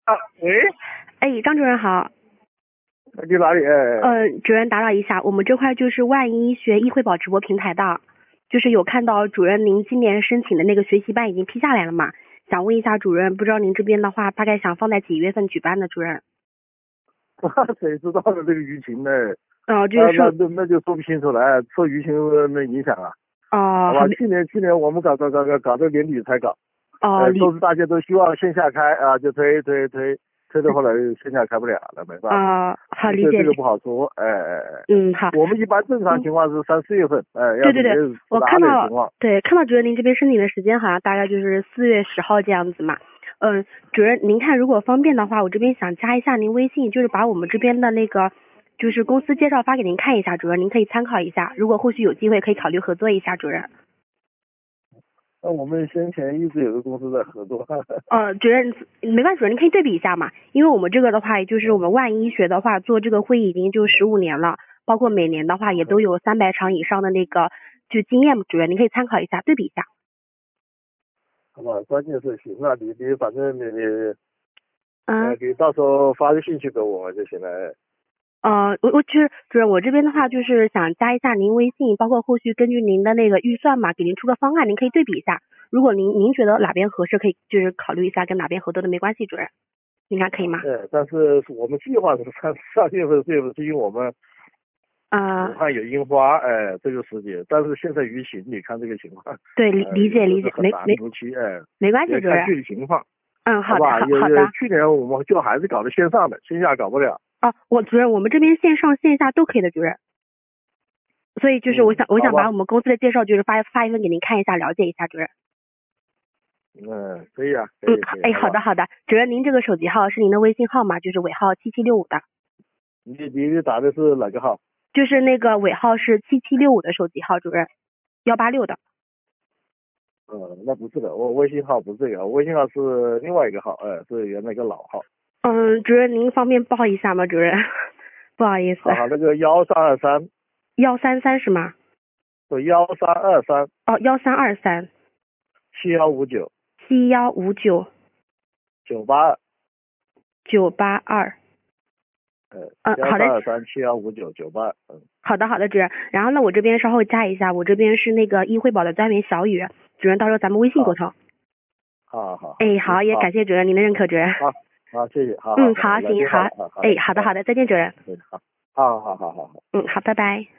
啊，喂， 哎，张主任好。 你哪里？ 主任打扰一下，我们这块就是万一医学易惠宝直播平台的，就是有看到主任您今年申请的那个学习班已经批下来了嘛？想问一下主任，不知道您这边的话大概想放在几月份举办呢？主任？ 谁知道的这个舆情呢？ 就是说， 那就说不清楚了，受舆情的影响啊。好吧， 好， 去年我们搞到年底才搞。都是大家都希望线下开啊，就推到后来线下开不了了，没办法。 好，理解。 这个不好说， 好。 我们一般正常情况是3、4月份， 对，我看到， 情况。 对，看到主任您这边申请的时间好像大概就是4月10号这样子嘛。主任您看如果方便的话，我这边想加一下您微信，就是把我们这边的那个就是公司介绍发给您看一下，主任您可以参考一下，如果后续有机会可以考虑合作一下，主任。 那我们先前一直有个公司在合作。 主任没关系，主任您可以对比一下嘛，因为我们这个的话，就是我们万医学的话做这个会议已经就15年了，包括每年的话也都有300场以上的那个就经验，主任您可以参考一下，对比一下。 好吧，关键是行了，你反正你到时候发个信息给我就行了。 我就是主任，我这边的话就是想加一下您微信，包括后续根据您的那个预算嘛，给您出个方案，您可以对比一下。如果您觉得哪边合适，可以就是考虑一下跟哪边合作的没关系，主任，应该可以吗？ 对，但是我们计划是3月份、4月份，是因为我们武汉有樱花，这个时节，但是现在舆情，你看这个情况。 对，理解， 很难如期， 没关系，主任。 看具体情况。 好吧， 的。 去年我们就还是搞的线上的，线下搞不了。 主任，我们这边线上线下都可以的，主任。所以就是我想把我们公司的介绍就是发一份给您看一下，了解一下，主任。 可以啊。 好的。主任，您这个手机号是您的微信号吗？就是尾号7765的。 你打的是哪个号？ 就是那个尾号是7765的手机号，主任，186的。 那不是的，我微信号不是这个，我微信号是另外一个号，是原来一个老号。 主任您方便报一下吗？主任，不好意思。 好，那个1323。 133是吗？ 对，1323。 1323。 7159。 7159。 982。 982。好的。 1323715998。 好的，主任。然后呢，我这边稍后加一下，我这边是那个易惠宝的专员小雨，主任到时候咱们微信沟通。 好。 好，也感谢主任您的认可，主任。 好，谢谢。好。 好，行，好。好的，再见，主任。 好。 好，拜拜。